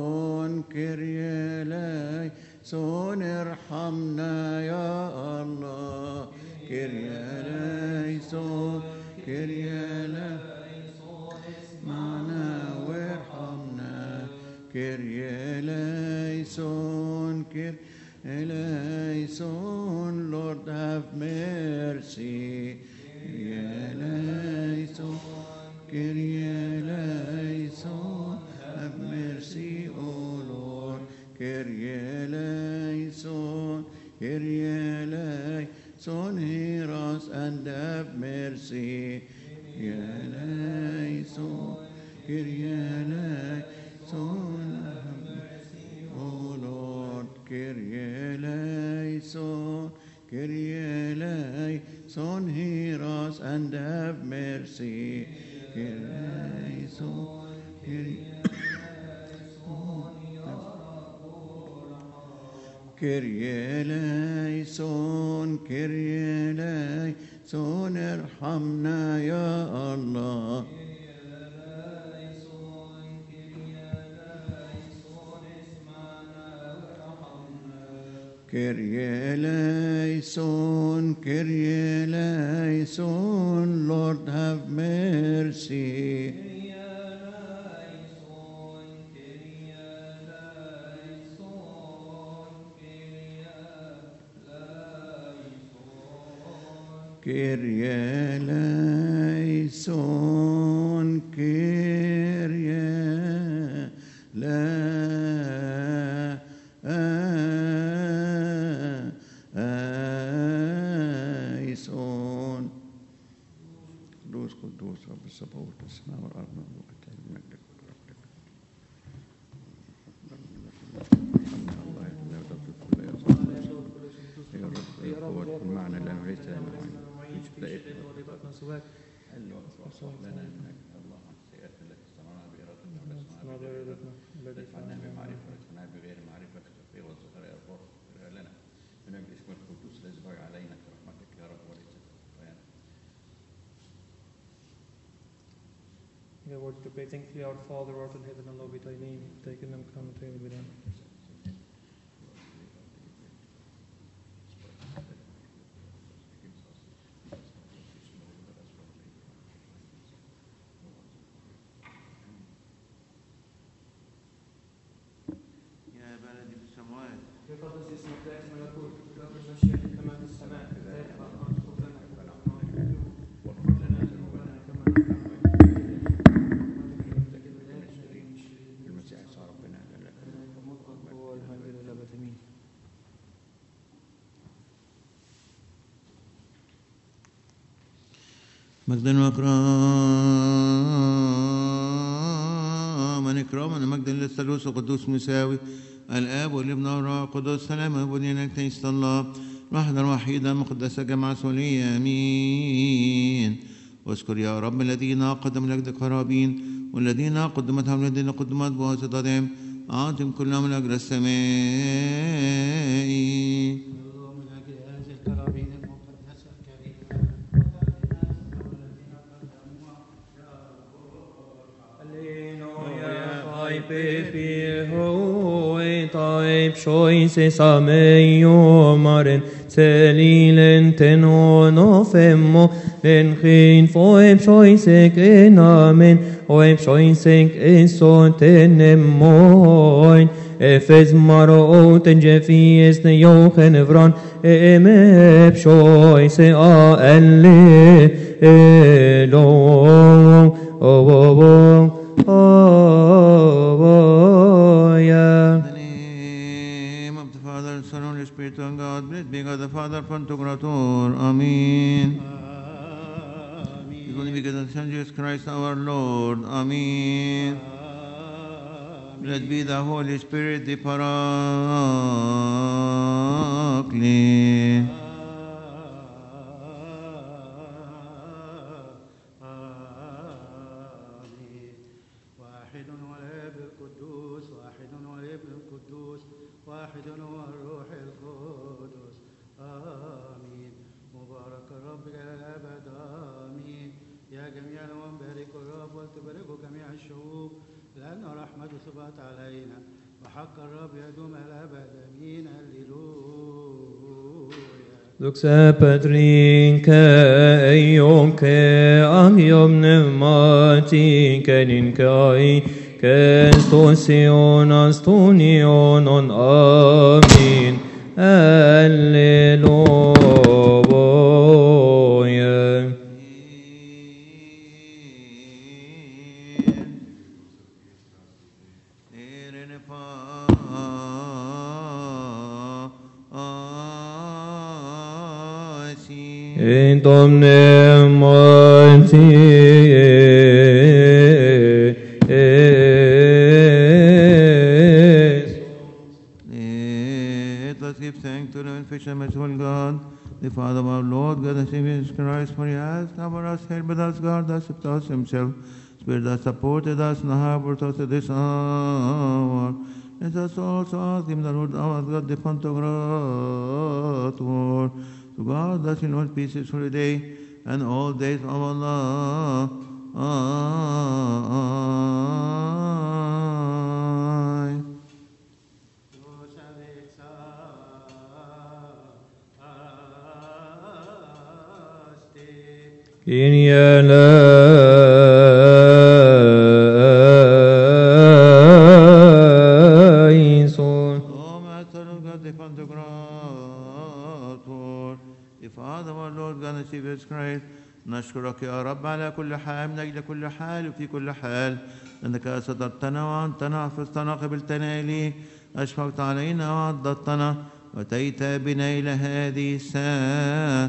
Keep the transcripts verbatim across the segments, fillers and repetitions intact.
ليسون كيريا ليسون ارحمنا يا الله كيريا ليسون كيريا ليسون اسمعنا وارحمنا كيريا ليسون كيريا ليسون Lord have mercy كيريا ليسون كيريا ليسون have mercy O Lord كيريا ليسون كيريا ليسون hear us and have mercy كيريا ليسون كيريا ليسون have mercy O Lord كيريا ليسون كيريا ليسون hear us and have mercy كيريا ليسون كيريا كيريا ليسون كيريا ليسون ارحمنا يا الله كيريا ليسون كيريا ليسون Lord have mercy كيريا ليسون كيريا ليسون قدوس قدوس رب السبوت والسماء والارض مملوكة المجد يا رب المعنى لنا وليس لنا سواك وصلح لنا انك الله عن السيئات التي استمرنا بارادتنا ولسنا ادفعنا بمعرفه ولسنا بغير معرفه تخفي والظهر يا رب لنا من اجل اسمك القدوس الاسبوع علينا برحمتك يا رب وليس خطايانا. Your word to pray, thankfully, our Father, who art in heaven, hallowed be thy name. Thy kingdom come, thy will be done. يقدس اسمك تأتي ملكوتك تكن مشيئتك كما في السماء كذلك على الأرض خبزنا واغفر لنا ذنوبنا كما نغفر المسيح صار ربنا الملك والقوة والمجد إلى الأبد آمين. مجدا وإكراما إكراما مجدا للثالوث القدوس مساوي الآب والابن والروح القدس سلام وبنينا كنيسة الله وحدا وحيدا مقدسة جماعة سولية آمين. واذكر يا رب الذين قدموا لك قرابين والذين قدمتهم الذين قدمت بواسطتهم أعطهم كلهم من أجر السماء. Type choices a meo maren celilen tenon ofemo len chin foib choisek en amen oib choisek esot enemoin efes marot en jefies ne yochen evron emep choise a elle elong o o o Spirit of God, blessed be God the Father, Pantocrator. Amen. Amen. Because of Jesus Christ our Lord. Amen. Blessed be the Holy Spirit, the Paraclete. ثبات علينا وحق الرب يدوم الأبد أمين هللويا. Duxe Petrinke Eionke Ahiom Pneumatike Ninkai Kestosion Astunionon Amin Alleluia. In Domne Mati Let us give thanks to the beneficent and merciful God, the Father of our Lord, God and Savior Jesus Christ, for He has covered us, helped us, guarded us, kept us Himself, spared us, supported us, and harbored us at this hour. Let us also ask Him, the Lord our God, the Pantocrator, to guard us in all peace, holiday, and all days of our life. Kyrie eleison. O Master of God, the Pantocrator, the Father of our Lord God and Savior Jesus Christ, نشكرك يا رب على كل حال، من أجل كل حال وفي كل حال، أنك سترتنا وأنتنا حفظتنا قبلتنا إليك، أشفقت علينا وعضدتنا وأتيت بنا إلى هذه الساعة.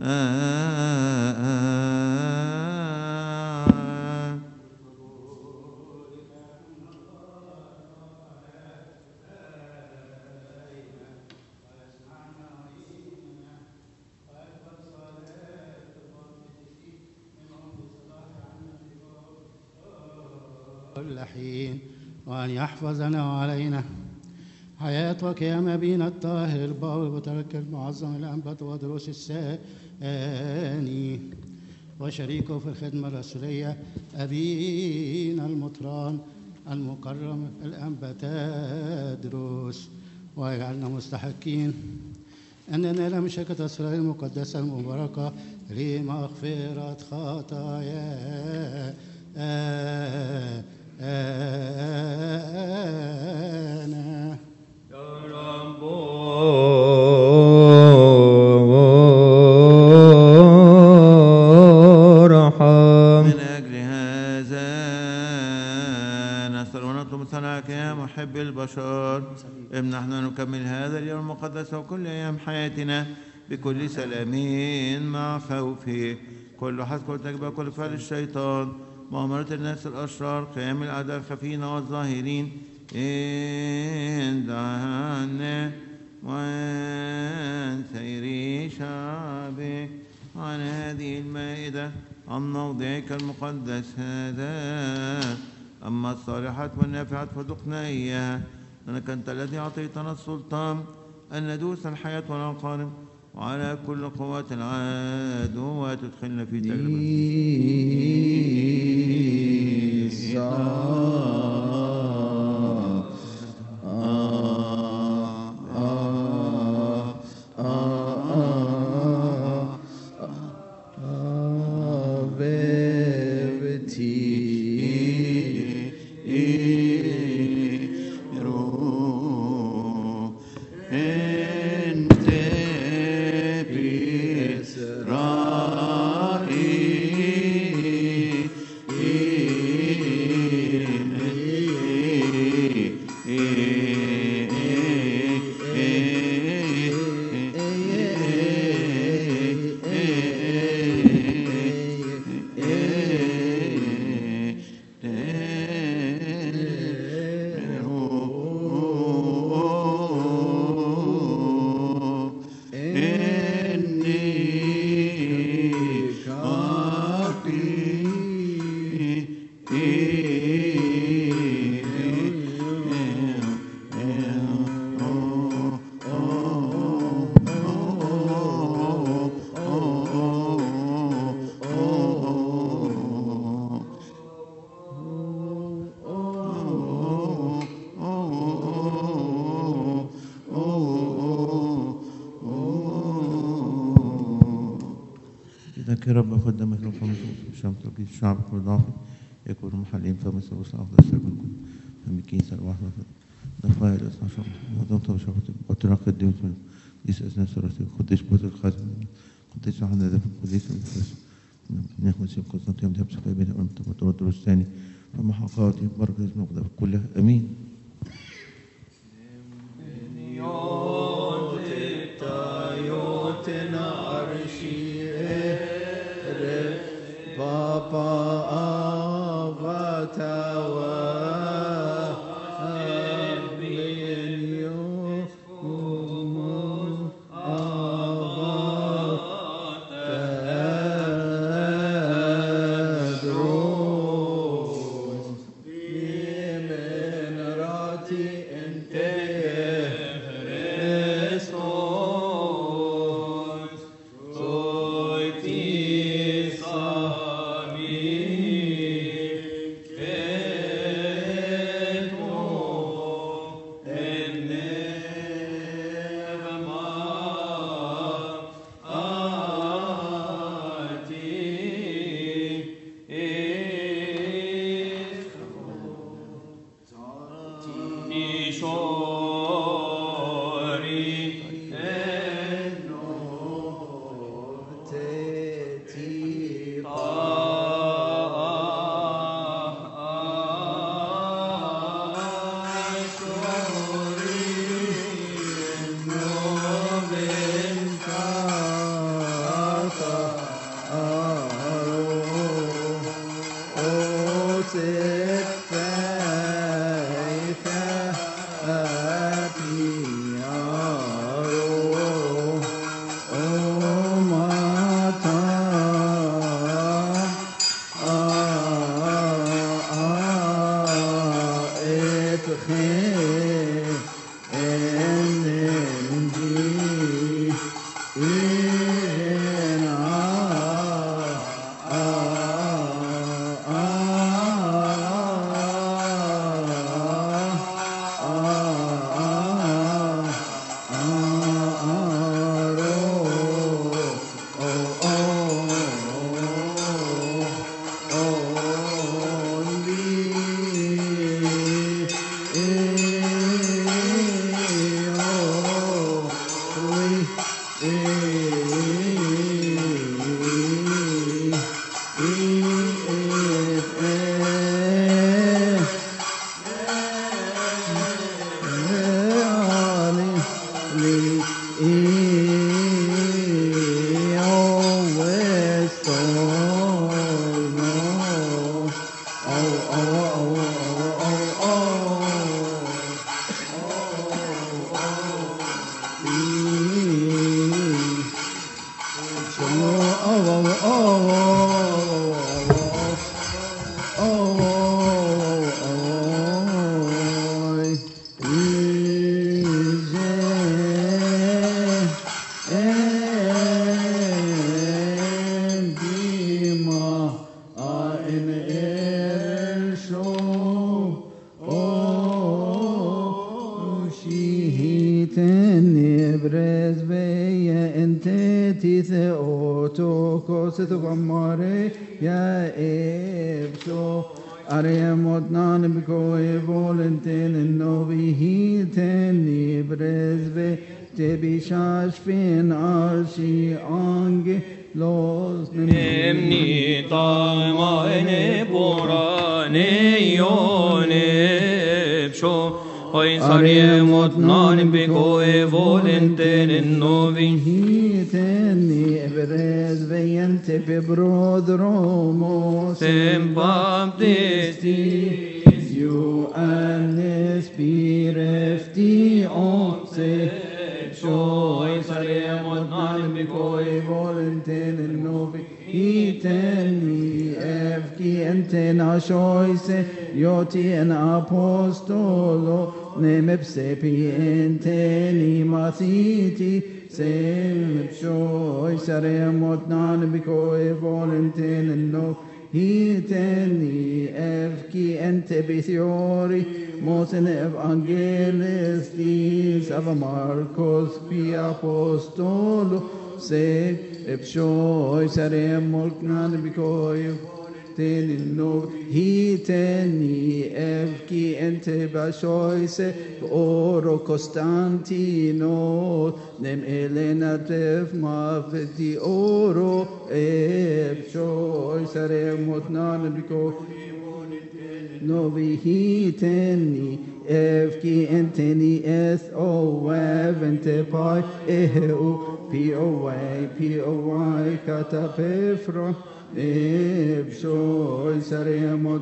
كل حين وأن يحفظنا وعلينا حياتك يا مبين الطاهر البار بترك المعظم الأنبت ودروس الثاني وشريكه في الخدمة الرسولية أبينا المطران المكرم الأنبت تدرس، ويجعلنا مستحقين أن ننال من شركة أسرار المقدسة المباركة لمغفرة خطايا أنا. يا رب ارحم. من أجل هذا نسأل ونطلب ثناءك يا محب البشر، امنحنا نكمل هذا اليوم المقدس وكل أيام حياتنا بكل سلام مع خوفك، كل حسب تجبى كل فعل الشيطان، مؤامرة الناس الأشرار، قيام الأعداء الخفين والظاهرين، إن دعانا وعن سير شعبك عن هذه المائدة عن موضعك المقدس هذا. أما الصالحات والنافعات فذقنا إياها، لأنك أنت الذي أعطيتنا السلطان أن ندوس الحياة والعقارب وعلى كل قوات العدو وتدخلنا في يا رب قدمت لكم الشمس تلقيت الشعب كل ضعفي يكون محلين فمس وصل أفضل سيكون فمن كيسة الواحدة نفاية الأسنى شعب ودمت بشعبتي وتنقى الدين من قديس أسنى سورتي قديس بوت الخاتم قديس عنا ذا قديس المفرس نحن سيب قسطنطين دهب سفاي بين أمتك وتردر الثاني فما حقاتي بركة اسم مقدر كلها أمين Papa Avatawa Abinyo Umun Avatadros Yemen Rati Ente Restos Soiti Tien apostolo nemep sepiente mathiti sem joy saremot nan bikoe volenten no hiteni evki ente bithiori mosen evangelistis av Marcos pi apostolo se אפשוי שרי מולכנן בקוי תנינו היתני אבקי אנטה בשויסה באורו קוסטנטינו נם אלנה דף מפתי אורו אפשוי שרי מולכנן בקוי Novi hiteni evki enteni eth o evente pai eheu pi o way pi o y kata pefro evshoi saremot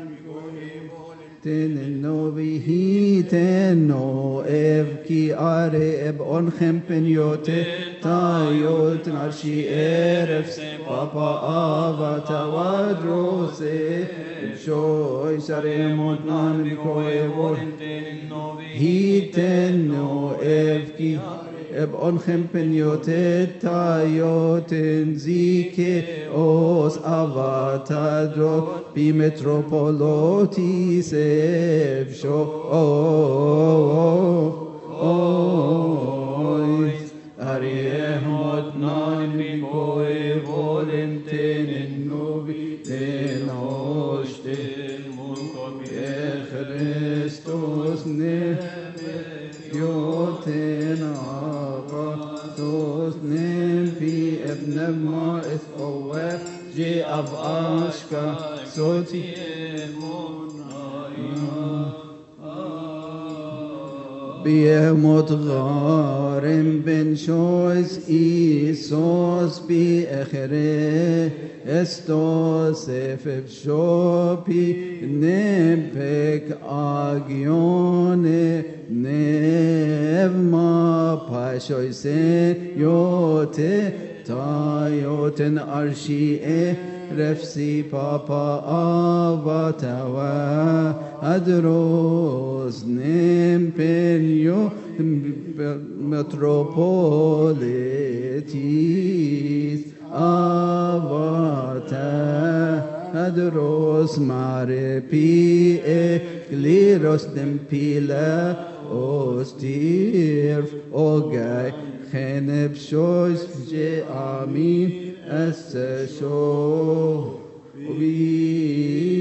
ten novi hiteno evki are eb on khempen yote tayot narshi eref papa avata wadrose Shoy saremot nan bikoy vor hiten no evki eb onchem penyotet tayoten zike os avatadro bi metropolitis ev sho ariemot nan bikoy volenten novi tenos Christus ne yoten avatos nem pi ebnema es oef je av ashka soti Biemot gharem ben shois isos bi echere estos efef shopi nempek agione nevma pashoise yote tayoten arshi e refsi papa avatawa adros nempenyo metropolitis avata adros mare pi e kliros dempila ostirf ogay kheneb shois je amin as sho vi